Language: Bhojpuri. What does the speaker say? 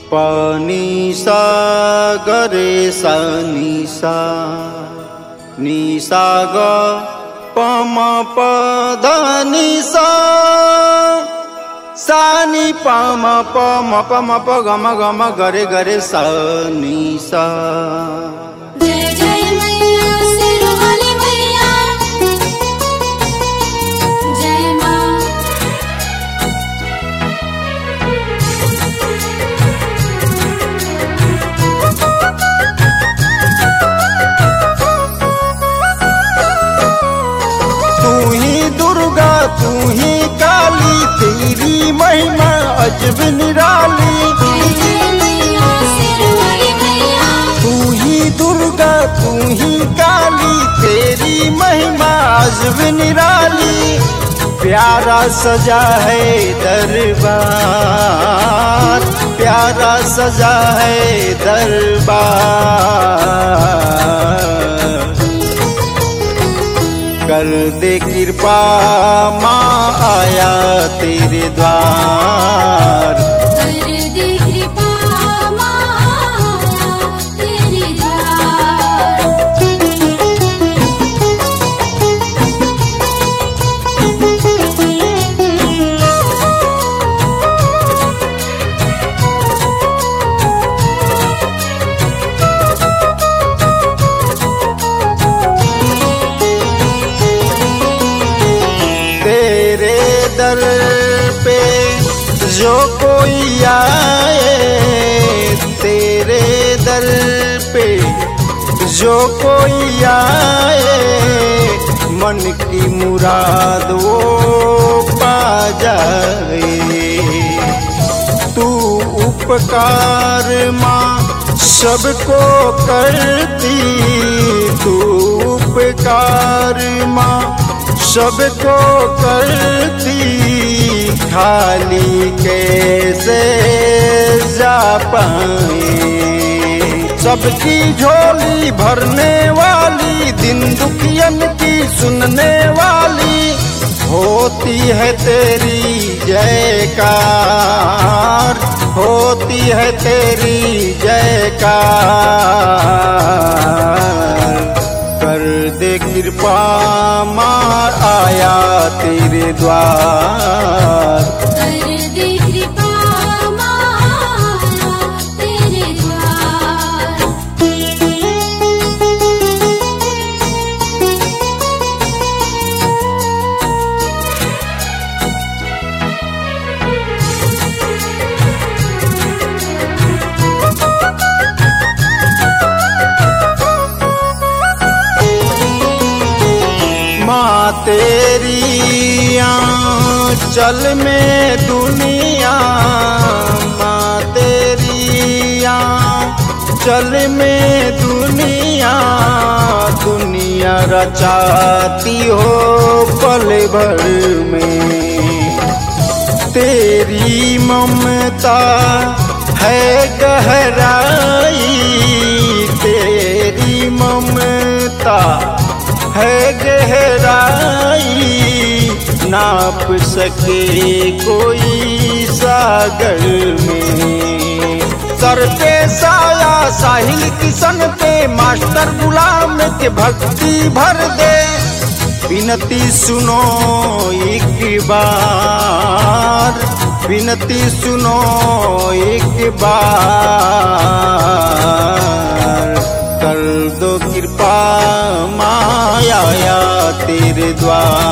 पानी सा गरे सा निसा ग पम पद निसा सानी पम पम पम प गम गम गरे गरे सा निसा। जय जय मैया सिरवाली मैया जय माँ। तू ही दुर्गा तू ही काली तेरी महिमा अजब निराली। जय जय मैया सिरवाली मैया तू ही दुर्गा तू ही काली तेरी महिमा अजब निराली। प्यारा सजा है दरबार प्यारा सजा है दरबार। कर दे कृपा माँ आया तेरे द्वार। कर दे कृपा माँ तेरे द्वार। तेरे दर पे जो कोई आए तेरे दर पे जो कोई आए मन की मुराद वो पा जाए। तू उपकार माँ सबको करती तू उपकार माँ सबको करती खाली कैसे जा पाए। सबकी झोली भरने वाली दिन दुखियन की सुनने वाली होती है तेरी जयकार होती है तेरी जयकार। कर दे कृपा माँ आया तेरे द्वार। कर दे कृपा माँ तेरे द्वार। माँ तेरी आंचल में दुनिया माँ तेरी आंचल में दुनिया दुनिया रचाती हो पल भर में। तेरी ममता है गहराई तेरी ममता है गहराई नाप सके कोई सागर में। सर पे साया साहिल किशन पे मास्टर गुलाम के भक्ति भर दे। विनती सुनो एक बार विनती सुनो एक बार। कर दो कृपा माया तेरे द्वार।